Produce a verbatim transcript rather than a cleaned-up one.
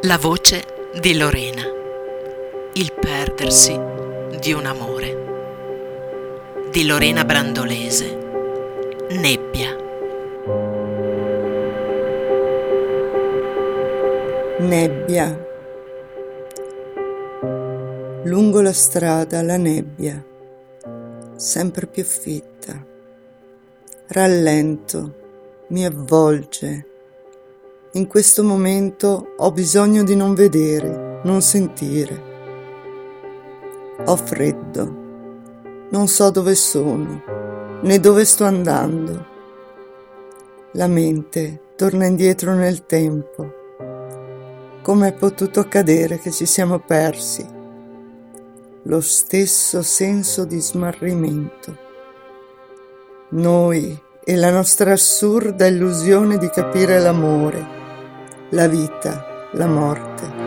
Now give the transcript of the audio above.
La voce di Lorena. Il perdersi di un amore. Di Lorena Brandolese. Nebbia. Nebbia. Lungo la strada la nebbia, sempre più fitta. Rallento, mi avvolge. In questo momento ho bisogno di non vedere, non sentire. Ho freddo, non so dove sono, né dove sto andando. La mente torna indietro nel tempo. Come è potuto accadere che ci siamo persi? Lo stesso senso di smarrimento. Noi e la nostra assurda illusione di capire l'amore, la vita, la morte.